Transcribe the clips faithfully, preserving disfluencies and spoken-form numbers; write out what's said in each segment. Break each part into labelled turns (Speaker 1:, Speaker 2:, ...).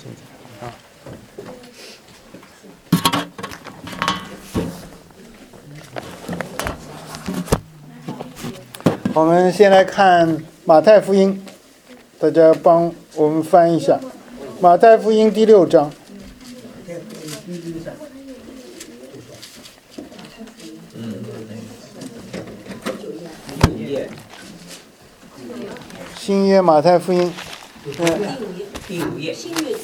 Speaker 1: 现在啊。我们先来看马太福音，大家帮我们翻一下马太福音第六章。新约马太福音，嗯，
Speaker 2: 第五页。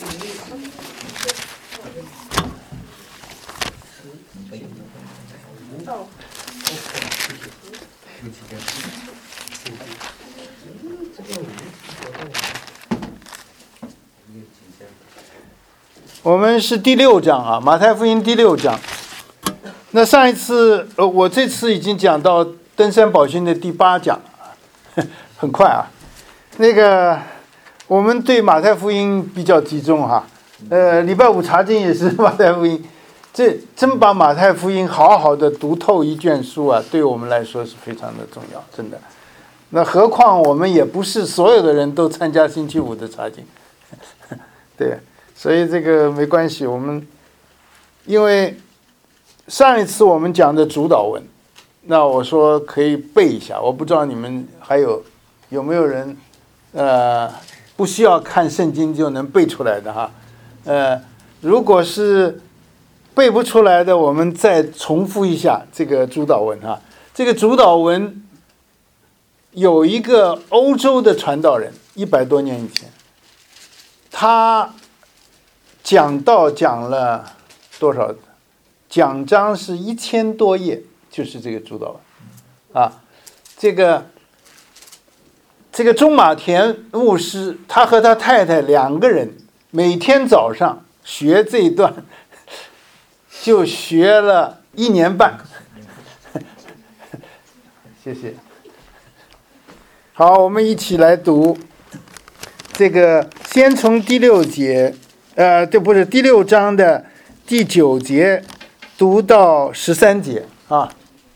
Speaker 1: 我们是第六章啊，马太福音第六章。那上一次，呃，我这次已经讲到登山宝训的第八讲，很快啊。那个，我们对马太福音比较集中哈，呃，礼拜五查经也是马太福音，这真把马太福音好好的读透一卷书啊，对我们来说是非常的重要，真的。那何况我们也不是所有的人都参加星期五的查经，对。所以这个没关系，我们因为上一次我们讲的主导文，那我说可以背一下，我不知道你们还有有没有人呃不需要看圣经就能背出来的哈，呃，如果是背不出来的，我们再重复一下这个主导文哈。这个主导文有一个欧洲的传道人，一百多年以前，他讲道讲了多少？讲章是一千多页，就是这个主导文啊。这个这个中马田牧师，他和他太太两个人每天早上学这一段，就学了一年半。谢谢。好，我们一起来读这个，先从第六节。呃，这不是第六章的第九节读到十三节啊，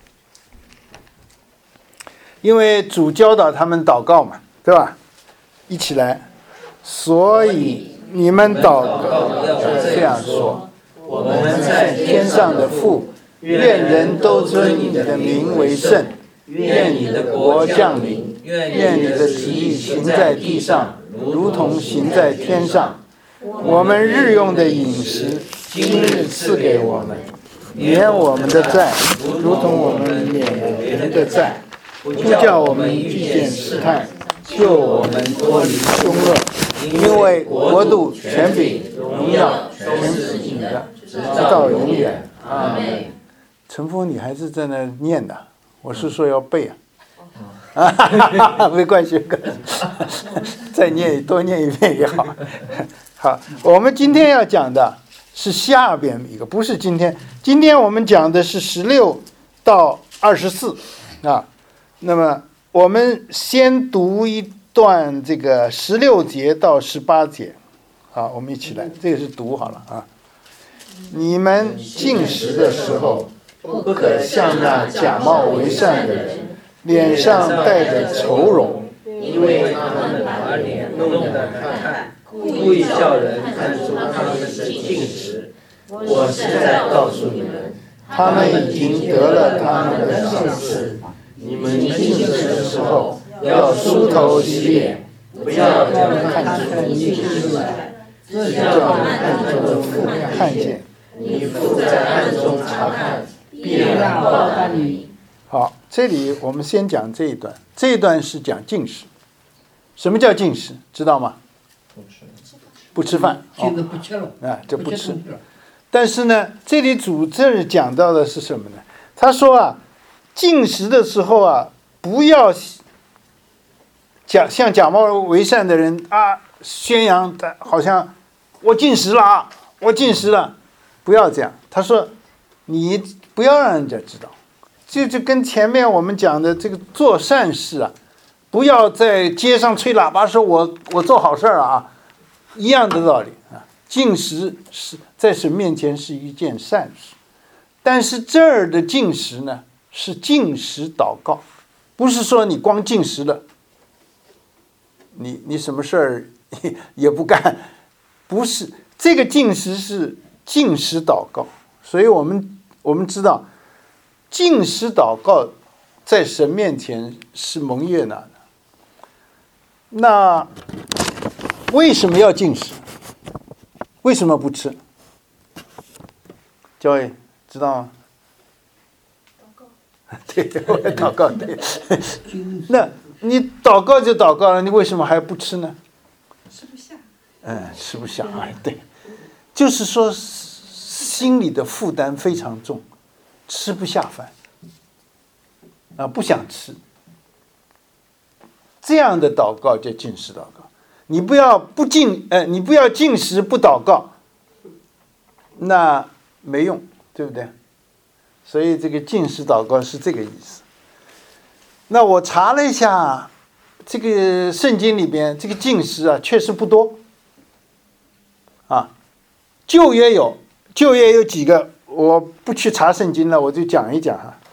Speaker 1: 因为主教导他们祷告嘛，对吧？一起来，所以你们祷告要这样说：我们在天上的父，愿人都尊你的名为圣，愿你的国降临，愿你的旨意行在地上，如同行在天上。我们日用的饮食，今日赐给我们，免我们的债，如同我们免别人的债，不叫我们遇见试探，救我们脱离凶恶。因为国度、权柄、荣耀，全是你的，直到永远。阿们。陈峰，你还是在那念的，我是说要背啊。啊，没关系，再念多念一遍也好。好，我们今天要讲的是下边一个，不是今天。今天我们讲的是十六到二十四啊。那么我们先读一段这个十六节到十八节。好，我们一起来，这个是读好了啊。你们进食的时候，不可像那假冒为善的人，脸上带着愁容，
Speaker 2: 因为他们把脸弄得看看。故意叫人看出他们是进食。我实在告诉你们，
Speaker 1: 他们已经得了他们的赏赐。你们进食的时候，要梳头洗脸，不要叫人看出你进食来，只叫人暗中的父看见。你父在暗中查看，必然报答你。好，这里我们先讲这一段。这一段是讲进食。什么叫进食？知道吗？不吃饭，
Speaker 3: 现在不吃了
Speaker 1: 啊，这不吃。但是呢，这里主这里讲到的是什么呢？他说啊，进食的时候啊，不要假像假冒为善的人啊，宣扬的好像我进食了啊，我进食了，不要这样。他说，你不要让人家知道，这就跟前面我们讲的这个做善事啊。不要在街上吹喇叭说我我做好事儿啊，一样的道理啊。进食是在神面前是一件善事，但是这儿的进食呢是进食祷告，不是说你光进食了，你你什么事儿也不干， 不是这个禁食是禁食祷告，所以我们我们知道禁食祷告在神面前是蒙悦纳的。那为什么要禁食？为什么不吃？教伟知道吗？
Speaker 3: 祷告。
Speaker 1: 对，我也祷告。对，那你祷告就祷告了，你为什么还不吃呢？
Speaker 3: 吃不下。
Speaker 1: 嗯，吃不下啊。对，就是说心里的负担非常重，吃不下饭啊，不想吃。这样的祷告叫禁食祷告。你不要不禁，呃，你不要禁食不祷告，那没用，对不对？所以这个禁食祷告是这个意思。那我查了一下，这个圣经里边这个禁食啊，确实不多。啊，旧约有，旧约有几个，我不去查圣经了，我就讲一讲哈。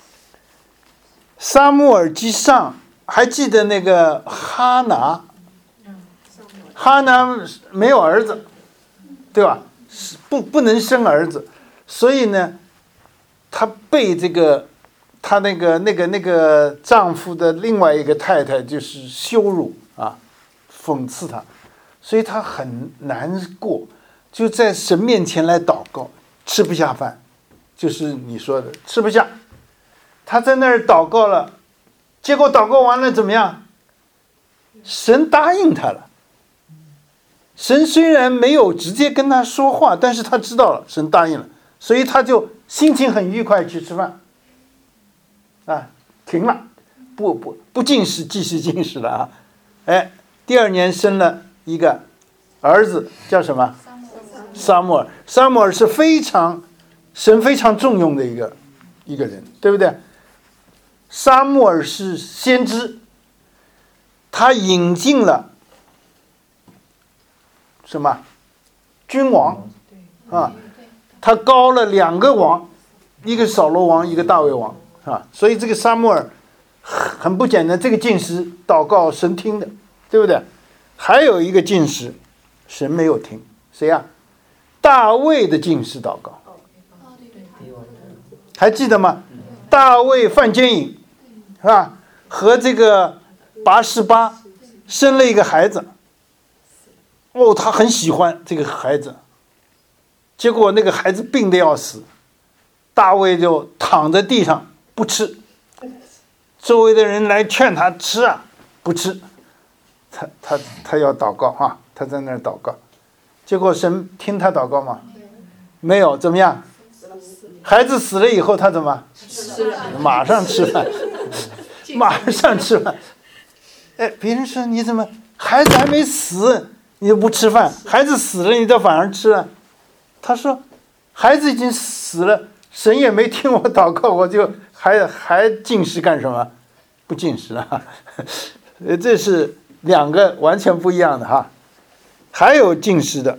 Speaker 1: 撒母耳记上，还记得那个哈拿？哈拿没有儿子，对吧？不不能生儿子，所以呢，他被这个他那个那个那个丈夫的另外一个太太就是羞辱啊，讽刺他，所以他很难过，就在神面前来祷告，吃不下饭，就是你说的吃不下。他在那儿祷告了，结果祷告完了怎么样？神答应他了。神虽然没有直接跟他说话，但是他知道了，神答应了，所以他就心情很愉快去吃饭，啊，停了，不不不进食，继续进食了啊，哎，第二年生了一个儿子，叫什么？撒母耳。撒母耳是非常神非常重用的一个一个人，对不对？撒母耳是先知，他引进了什么君王啊？他高了两个王，一个扫罗王，一个大卫王啊。所以这个撒母耳很不简单，这个禁食祷告神听的，对不对？还有一个禁食神没有听，谁呀、啊？大卫的禁食祷告，还记得吗？大卫犯奸淫，是吧？和这个拔示巴生了一个孩子。哦，他很喜欢这个孩子，结果那个孩子病得要死，大卫就躺在地上不吃，周围的人来劝他吃啊，不吃，他他他要祷告啊，他在那儿祷告，结果神听他祷告吗？没有，怎么样？孩子死了以后他怎么？马上吃饭，马上吃饭。哎，别人说你怎么孩子还没死？你就不吃饭，孩子死了，你倒反而吃了。他说，孩子已经死了，神也没听我祷告，我就还还进食干什么？不进食了。这是两个完全不一样的哈。还有进食的，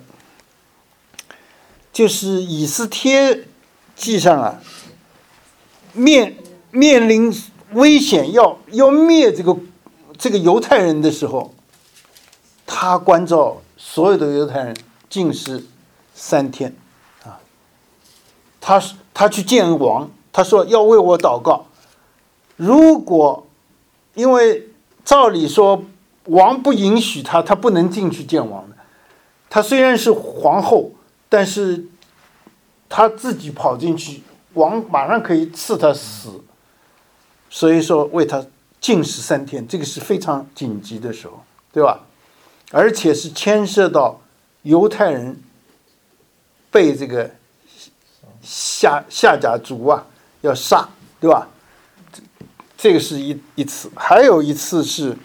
Speaker 1: 就是以斯帖记上啊，面面临危险要要灭这个这个犹太人的时候。他关照所有的犹太人禁食三天啊，他他去见王，他说要为我祷告。如果因为照理说王不允许他，他不能进去见王的。他虽然是皇后，但是他自己跑进去，王马上可以赐他死。所以说为他禁食三天，这个是非常紧急的时候，对吧？而且是牵涉到犹太人被这个夏夏甲族啊要杀，对吧？这个是一一次，还有一次是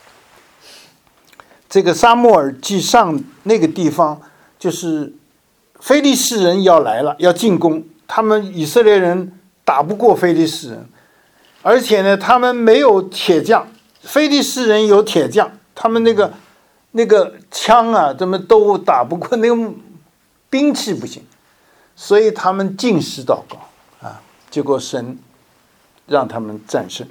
Speaker 1: 这个撒母耳记上那个地方，就是非利士人要来了，要进攻，他们以色列人打不过非利士人，而且呢，他们没有铁匠，非利士人有铁匠，他们那个。那个枪啊，怎么都打不过，那个兵器不行，所以他们禁食祷告啊，结果神让他们战胜。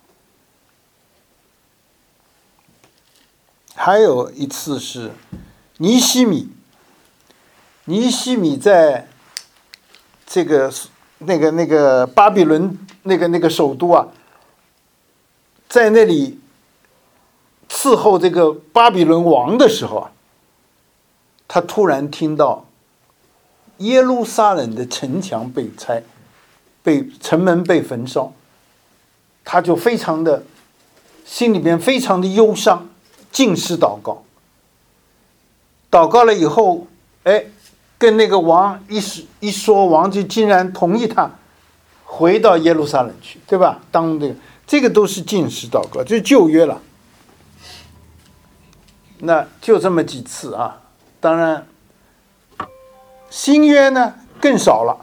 Speaker 1: 还有一次是尼希米，尼希米在这个那个那个巴比伦那个那个首都啊，在那里伺候这个巴比伦王的时候啊，他突然听到耶路撒冷的城墙被拆，被城门被焚烧，他就非常的心里边非常的忧伤，禁食祷告。祷告了以后，哎，跟那个王一一说，王就竟然同意他回到耶路撒冷去，对吧？当这个这个都是禁食祷告，这旧约了。那就这么几次啊，当然新约呢更少了，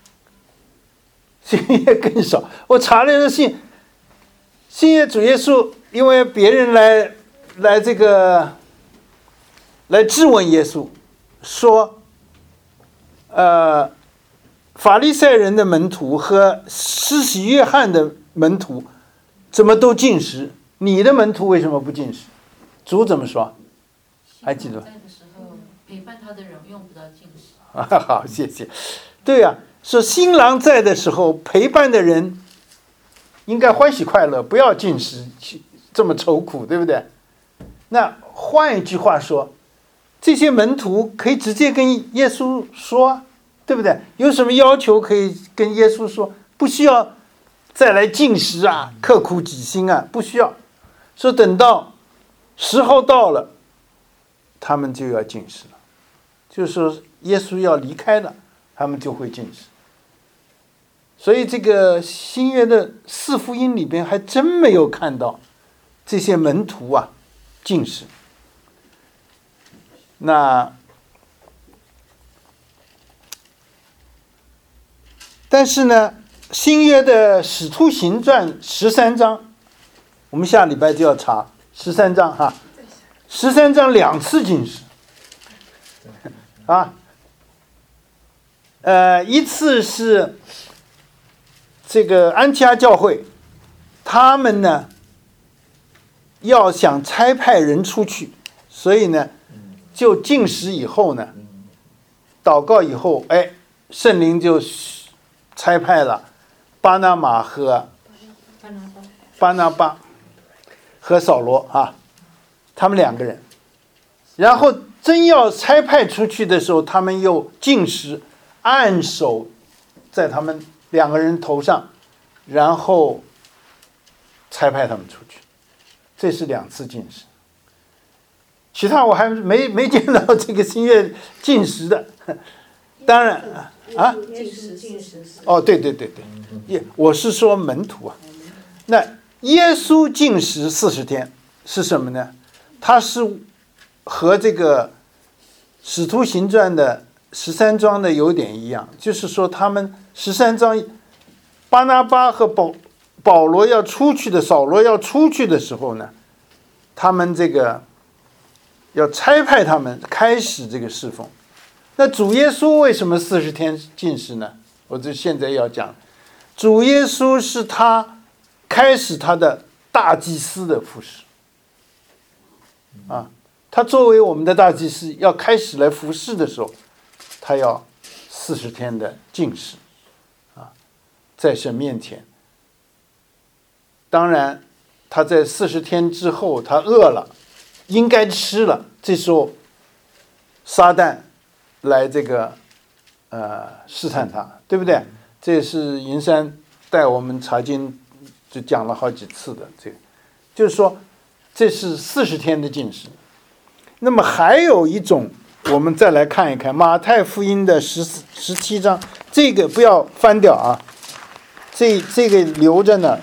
Speaker 1: 新约更少。我查了个新新约主耶稣，因为别人来来这个来质问耶稣，说，呃，法利赛人的门徒和施洗约翰的门徒怎么都禁食，你的门徒为什么不禁食？主怎么说？还记得？
Speaker 4: 在的时候陪伴他的人用不到禁食。
Speaker 1: 好，谢谢。对呀、啊，说新郎在的时候，陪伴的人应该欢喜快乐，不要禁食，这么愁苦，对不对？那换一句话说，这些门徒可以直接跟耶稣说，对不对？有什么要求可以跟耶稣说，不需要再来禁食啊，刻苦己心啊，不需要。说等到时候到了，他们就要禁食了，就是说耶稣要离开了，他们就会禁食。所以这个新约的四福音里边还真没有看到这些门徒啊禁食。那但是呢，新约的使徒行传十三章，我们下礼拜就要查十三章哈，十三章两次禁食啊，呃，一次是这个安提阿教会，他们呢要想差派人出去，所以呢就禁食以后呢，祷告以后，哎，圣灵就差派了巴拿马和巴拿巴和扫罗啊，他们两个人，然后真要差派出去的时候，他们又禁食，按手在他们两个人头上，然后差派他们出去，这是两次禁食。其他我还没没见到这个新约禁食的，当然啊，哦，对对对对，我是说门徒啊。那耶稣禁食四十天是什么呢？他是和这个使徒行传的十三章的有点一样，就是说他们十三章巴拿巴和保保罗要出去的，扫罗要出去的时候呢，他们这个要差派他们开始这个侍奉。那主耶稣为什么四十天禁食呢？我这现在要讲，主耶稣是他开始他的大祭司的服侍啊，他作为我们的大祭司要开始来服侍的时候，他要四十天的禁食啊，在神面前。当然他在四十天之后他饿了，应该吃了，这时候撒旦来这个呃试探他，对不对？这也是银山带我们查经就讲了好几次的，这个就是说这是四十天的禁食。那么还有一种，我们再来看一看马太福音的十四十七章，这个不要翻掉啊，这这个留着呢。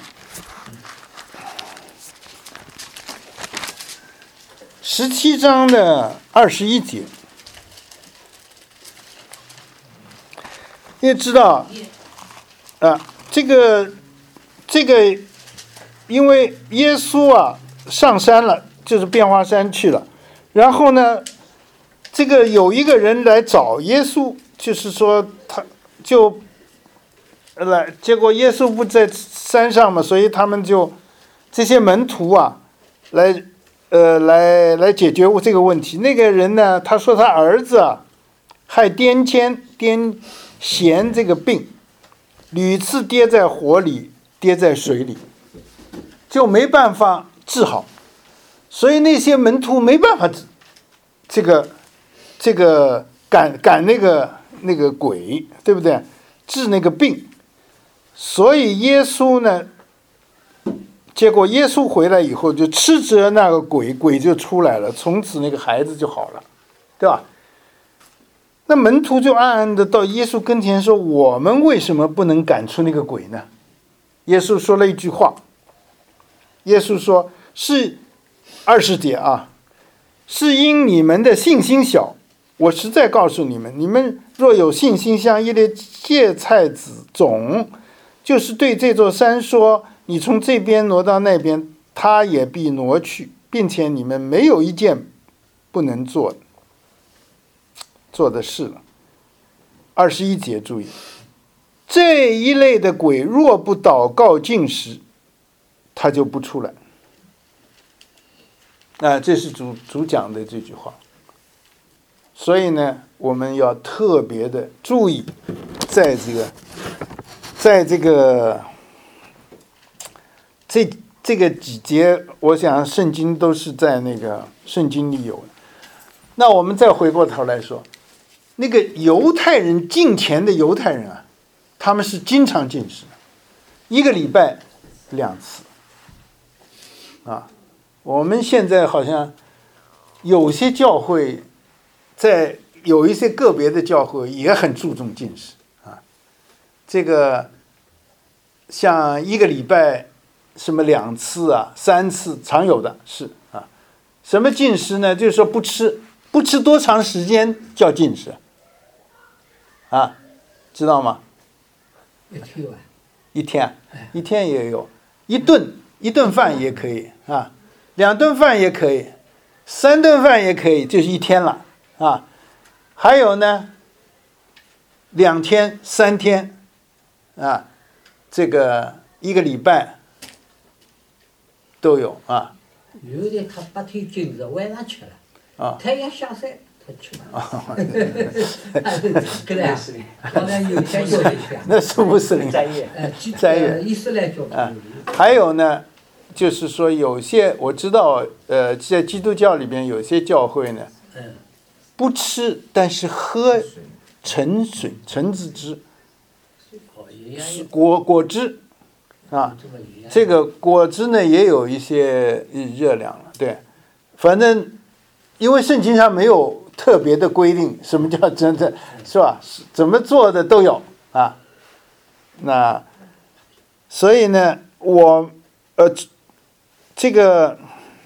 Speaker 1: 十七章的二十一节，你也知道啊，这个这个，因为耶稣啊上山了，就是变化山去了，然后呢，这个有一个人来找耶稣，就是说他就来，结果耶稣不在山上嘛，所以他们就这些门徒啊来。 呃，来来解决这个问题。那个人呢，他说他儿子啊，害癫痫、癫痫这个病，屡次跌在火里，跌在水里，就没办法治好。所以那些门徒没办法治这个这个赶赶那个那个鬼，对不对？治那个病。所以耶稣呢，结果耶稣回来以后就斥责那个鬼，鬼就出来了，从此那个孩子就好了，对吧？那门徒就暗暗的到耶稣跟前说：“我们为什么不能赶出那个鬼呢？”耶稣说了一句话，耶稣说：“是二十节啊，是因你们的信心小。我实在告诉你们，你们若有信心像一粒芥菜籽种，就是对这座山说，你从这边挪到那边，它也必挪去，并且你们没有一件不能做的做的事了。”二十一节注意，这一类的鬼若不祷告禁食，他就不出来。啊，这是主主讲的这句话。所以呢，我们要特别的注意，在这个，在这个这这个几节，我想圣经都是在那个圣经里有的。那我们再回过头来说，那个犹太人敬虔的犹太人啊，他们是经常禁食，一个礼拜两次。啊，我们现在好像有些教会，在有一些个别的教会也很注重禁食啊。这个像一个礼拜什么两次啊、三次，常有的是啊。什么禁食呢？就是说不吃，不吃多长时间叫禁食啊？知道吗？
Speaker 2: 一天啊，
Speaker 1: 一天，一天也有，一顿一顿饭也可以啊，两顿饭也可以，三顿饭也可以，就是一天了啊。还有呢，两天、三天啊，这个一个礼拜都有啊。
Speaker 2: 有的他白天禁食，晚上吃了，
Speaker 1: 啊，
Speaker 2: 太阳下山他吃了。对呀，好像有些有的吃。
Speaker 1: 那是穆斯林
Speaker 2: 斋月，呃，
Speaker 1: 斋月
Speaker 2: 伊斯兰教
Speaker 1: 啊。还有呢，就是说有些我知道，呃，在基督教里边有些教会呢，
Speaker 2: 嗯，
Speaker 1: 不吃，但是喝橙水、橙子汁、
Speaker 2: 哦，也有
Speaker 1: 果果汁啊。
Speaker 2: 这么也有
Speaker 1: 这个果汁呢也有一些热量了，对，反正因为圣经上没有特别的规定什么叫真的，是吧？怎么做的都有啊。那所以呢，我呃这个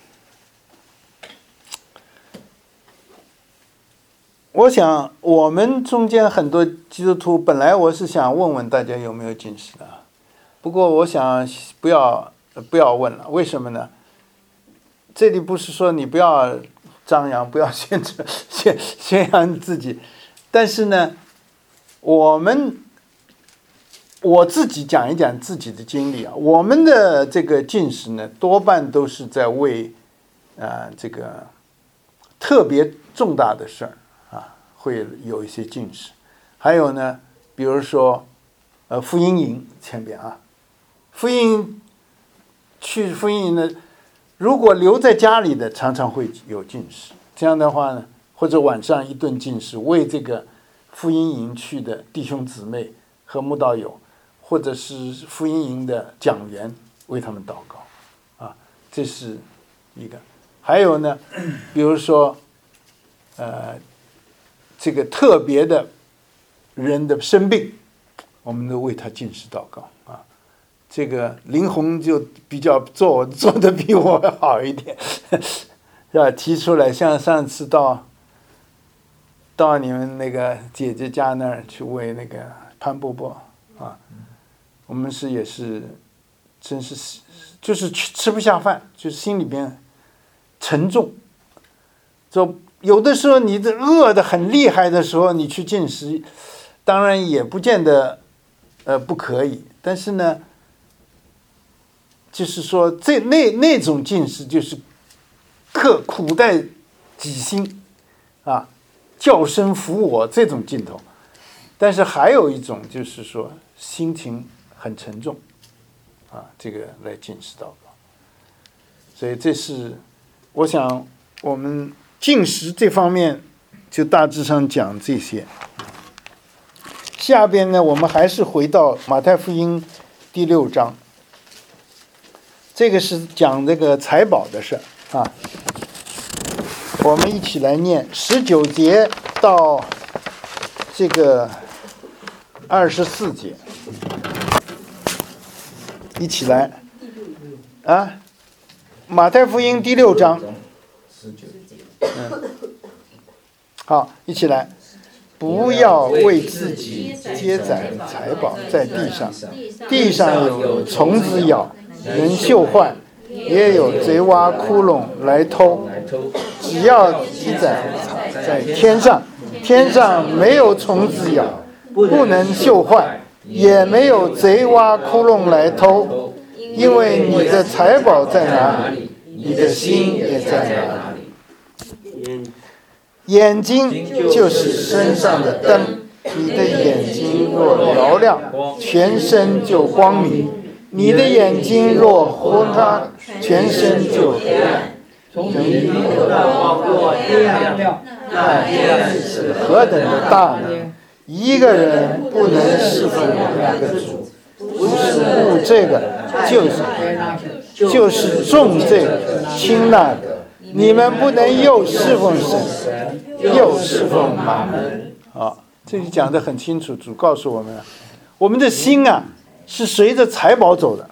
Speaker 1: 我想我们中间很多基督徒，本来我是想问问大家有没有禁食的，不过我想不要不要问了，为什么呢？这里不是说你不要张扬，不要宣传宣宣扬自己，但是呢，我们我自己讲一讲自己的经历啊，我们的这个禁食呢，多半都是在为呃这个特别重大的事儿啊，会有一些禁食。还有呢，比如说呃福音营前边啊，福音去福音营呢，如果留在家里的，常常会有禁食。这样的话呢，或者晚上一顿禁食，为这个福音营去的弟兄姊妹和慕道友，或者是福音营的讲员，为他们祷告啊，这是一个。还有呢，比如说呃这个特别的人的生病，我们都为他禁食祷告啊。这个林红就比较做做的比我好一点，是吧？提出来，像上次到到你们那个姐姐家那儿去为那个潘伯伯啊，我们是也是，真是就是吃不下饭，就是心里边沉重。就有的时候你这饿得很厉害的时候，你去进食，当然也不见得呃不可以，但是呢。就是说，这那那种进食就是刻苦待己心啊，叫声服我这种劲头。但是还有一种就是说心情很沉重啊，这个来进食祷告。所以这是我想我们进食这方面就大致上讲这些。下边呢，我们还是回到马太福音第六章，这个是讲这个财宝的事啊。我们一起来念十九节到这个二十四节，一起来啊。马太福音第六章，嗯，好，一起来。不要为自己积攒财宝在地上，地上有虫子咬，人嗅坏，也有贼挖窟窿来偷。只要积攒在天上，天上没有虫子咬，不能嗅坏，也没有贼挖窟窿来偷。因为你的财宝在哪里，你的心也在哪里。眼睛就是身上的灯，你的眼睛若嘹亮，全身就光明；你的眼睛若昏暗，全身就黑暗。从你口的光若黑暗，那黑暗是何等的大呢？一个人不能侍奉两个主，不是务这个，就是就是重这个，轻那个。你们不能又侍奉神，又侍奉马门。啊，这里讲得很清楚，主告诉我们，我们的心啊是随着财宝走的。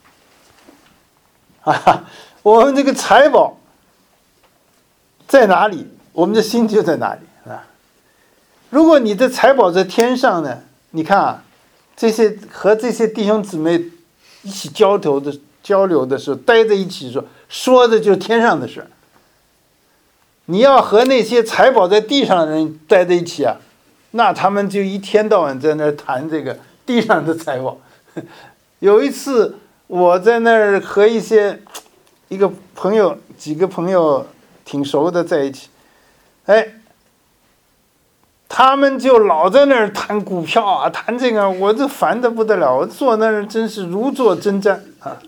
Speaker 1: 啊，我们这个财宝在哪里，我们的心就在哪里啊。如果你的财宝在天上呢，你看啊，这些和这些弟兄姊妹一起交流的交流的时候，待在一起说，说的就是天上的事。你要和那些财宝在地上的人待在一起啊，那他们就一天到晚在那儿谈这个地上的财宝。有一次我在那儿和一些一个朋友几个朋友挺熟的在一起，哎，他们就老在那儿谈股票啊，谈这个，我这烦得不得了，我坐那儿真是如坐针毡啊。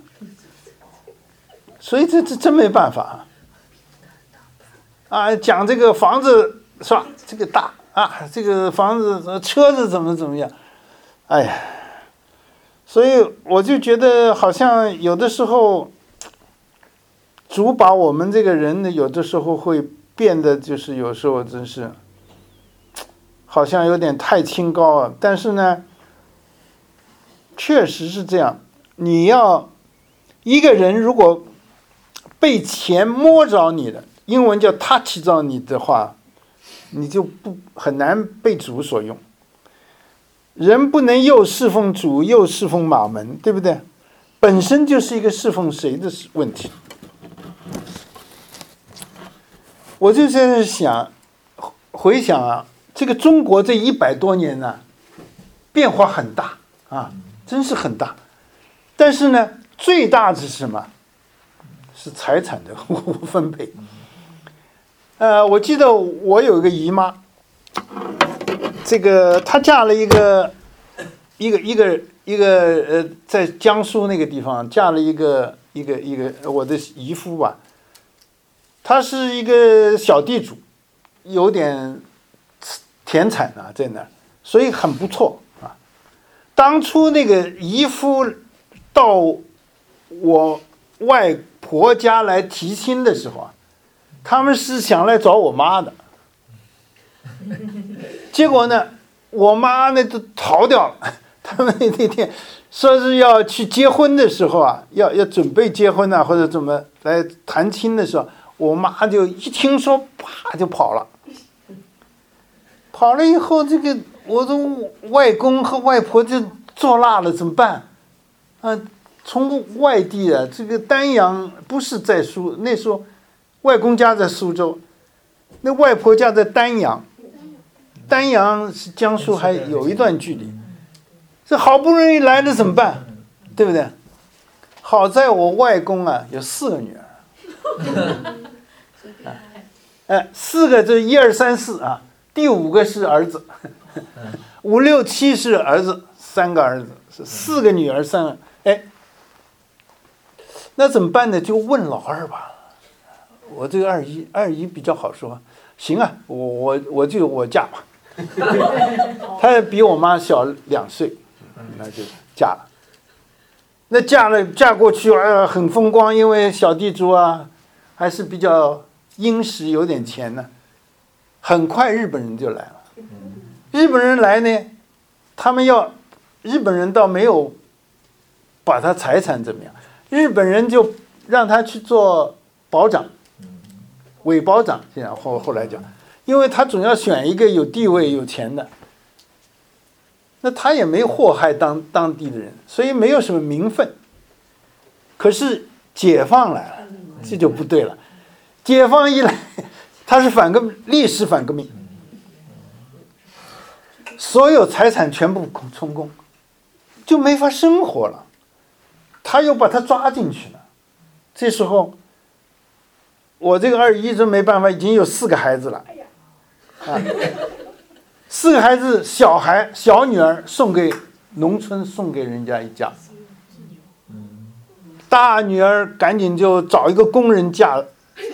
Speaker 1: 所以这这真没办法啊。啊，讲这个房子是吧？这个大啊，这个房子、车子怎么怎么样？哎呀，所以我就觉得好像有的时候，主把我们这个人呢，有的时候会变得就是有时候真是，好像有点太清高啊。但是呢，确实是这样。你要一个人如果被钱摸着你的，英文叫 touch 到你的话，你就不很难被主所用。人不能又侍奉主又侍奉马门，对不对？本身就是一个侍奉谁的问题。我就在这想，回想啊，这个中国这一百多年呢、啊，变化很大啊，真是很大。但是呢，最大的是什么？是财产的互分配。呃，我记得我有一个姨妈，这个她嫁了一个一个一个一个呃，在江苏那个地方嫁了一个一个一个我的姨夫吧，他是一个小地主，有点田产啊在那儿，所以很不错啊。当初那个姨夫到我外婆家来提亲的时候啊，他们是想来找我妈的，结果呢，我妈呢都逃掉了。他们那天说是要去结婚的时候啊，要要准备结婚啊，或者怎么来谈亲的时候，我妈就一听说，啪就跑了。跑了以后，这个我的外公和外婆就做辣了，怎么办？啊，从外地啊，这个丹阳不是在苏，那时候外公家在苏州，那外婆家在丹阳，丹阳是江苏还有一段距离，这好不容易来了怎么办？对不对？好在我外公啊有四个女儿， 哎，四个这一二三四啊，第五个是儿子，五六七是儿子，三个儿子，是四个女儿，三个，哎，那怎么办呢？就问老二吧。我这个二姨，二姨比较好说，行啊，我我我就我嫁吧。她比我妈小两岁，那就嫁了。那嫁了嫁过去，呃，很风光，因为小地主啊，还是比较殷实，有点钱呢。很快日本人就来了。日本人来呢，他们要，日本人倒没有把他财产怎么样，日本人就让他去做保长，伪保长，这样后后来讲，因为他总要选一个有地位、有钱的。那他也没祸害当当地的人，所以没有什么名分。可是解放来了，这就不对了。解放一来，他是反革历史反革命，所有财产全部充公，就没法生活了。他又把他抓进去了。这时候，我这个二姨真没办法，已经有四个孩子了，啊。四个孩子，小孩小女儿送给农村，送给人家一家。大女儿赶紧就找一个工人嫁了。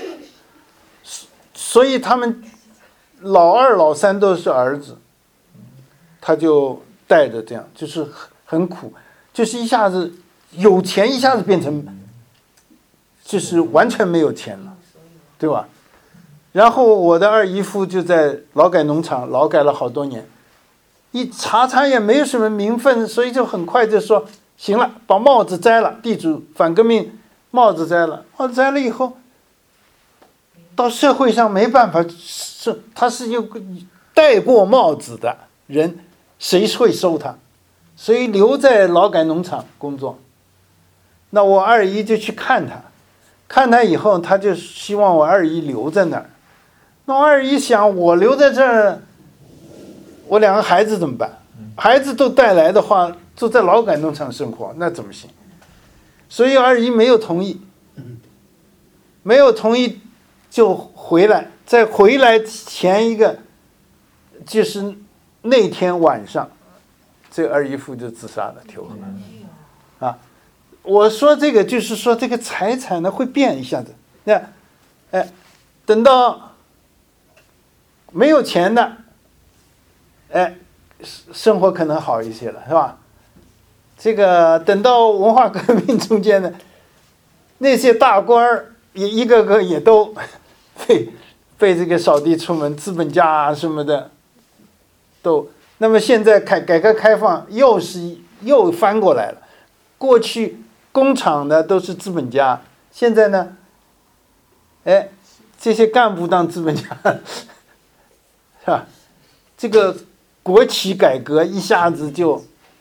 Speaker 1: 所以他们老二老三都是儿子，他就带着这样，就是很苦，就是一下子有钱，一下子变成就是完全没有钱了，对吧？然后我的二姨夫就在劳改农场劳改了好多年，一查查也没有什么名分，所以就很快就说行了，把帽子摘了，地主反革命帽子摘了，帽子摘了以后，到社会上没办法，是他是有戴过帽子的人，谁会收他？所以留在劳改农场工作。那我二姨就去看他，看他以后，他就希望我二姨留在那儿。那我二姨想，我留在这儿，我两个孩子怎么办？孩子都带来的话，就在劳改农场生活，那怎么行？所以二姨没有同意，没有同意就回来。在回来前一个，就是那天晚上，这二姨夫就自杀了，跳河。啊，我说这个就是说，这个财产呢会变一下子。那，哎，等到没有钱的，哎，生活可能好一些了，是吧？这个等到文化革命中间呢，那些大官儿也一个个也都被被这个扫地出门，资本家啊什么的都。那么现在改改革开放又是又翻过来了，过去工厂的都是资本家，现在呢，哎，这些干部当资本家。是吧？这个国企改革一下子就，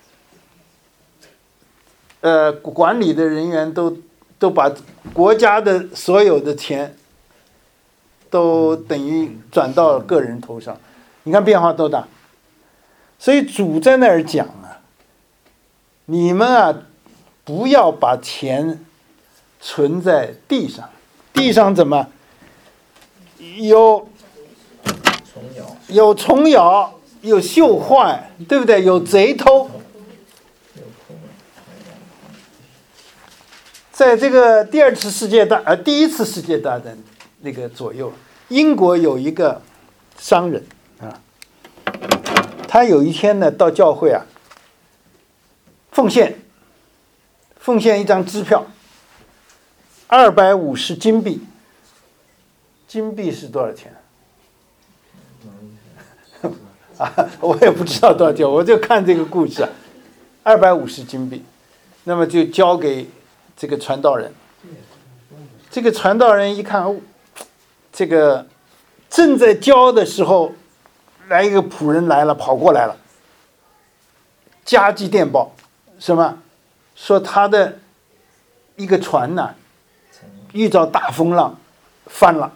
Speaker 1: 呃，管理的人员都都把国家的所有的钱，都等于转到个人头上，你看变化多大。所以主在那儿讲啊，你们啊，不要把钱存在地上，地上怎么有？有虫咬，有锈坏，对不对？有贼偷。在这个第二次世界大呃第一次世界大战那个左右，英国有一个商人啊，他有一天呢到教会啊，奉献，奉献一张支票，二百五十金币，金币是多少钱？啊，我也不知道多少钱，我就看这个故事啊，二百五十金币，那么就交给这个传道人。这个传道人一看，哦，这个正在交的时候，来一个仆人来了，跑过来了，加急电报，什么？说他的一个船呢，遇到大风浪，翻了。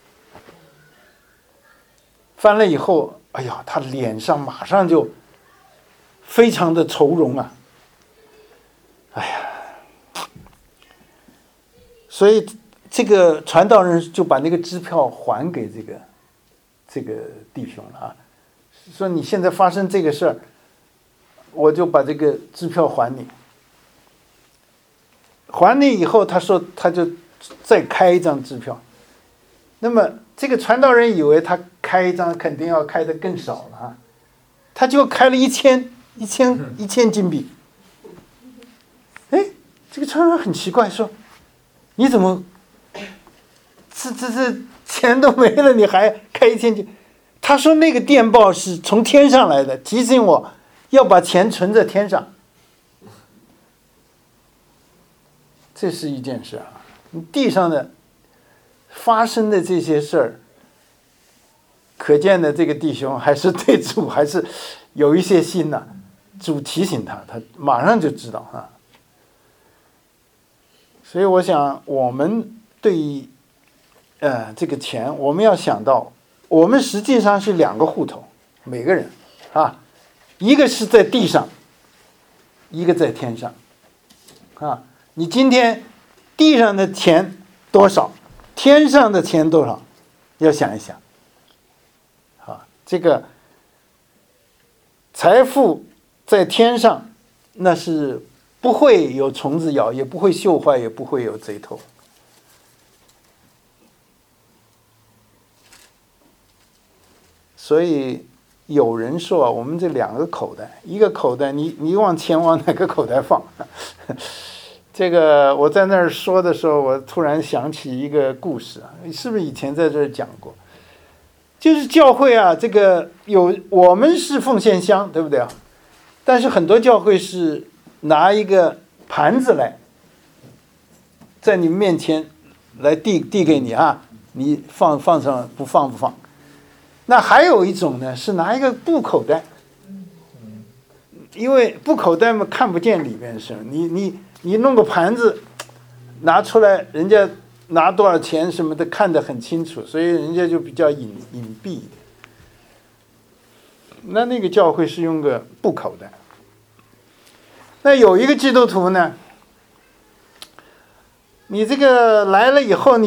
Speaker 1: 翻了以后，哎呀，他脸上马上就非常的愁容啊！哎呀，所以这个传道人就把那个支票还给这个这个弟兄了啊，说你现在发生这个事儿，我就把这个支票还你。还你以后，他说他就再开一张支票。那么这个传道人以为他开一张肯定要开的更少了啊，他就开了一千一千一千金币。哎，这个传道人很奇怪，说你怎么这这这钱都没了，你还开一千金？他说那个电报是从天上来的，提醒我要把钱存在天上。这是一件事啊，地上的发生的这些事儿，可见的这个弟兄还是对主还是有一些心呐、啊。主提醒他，他马上就知道啊。所以我想，我们对于呃这个钱，我们要想到，我们实际上是两个户头，每个人啊，一个是在地上，一个在天上啊。你今天地上的钱多少，天上的钱多少，要想一想。啊，这个财富在天上，那是不会有虫子咬，也不会锈坏，也不会有贼偷。所以有人说，我们这两个口袋，一个口袋你你往钱往哪个口袋放？这个我在那儿说的时候，我突然想起一个故事啊，是不是以前在这儿讲过？就是教会啊，这个有我们是奉献箱，对不对啊？但是很多教会是拿一个盘子来，在你面前来递递给你啊，你放放上不放不放。那还有一种呢，是拿一个布口袋，因为布口袋嘛看不见里面是，你你。你弄个盘子拿出来，人家拿多少钱什么的看得很清楚，所以人家就比较隐隐蔽一点。那那个教会是用个布口袋。那有一个基督徒呢，你这个来了以后，你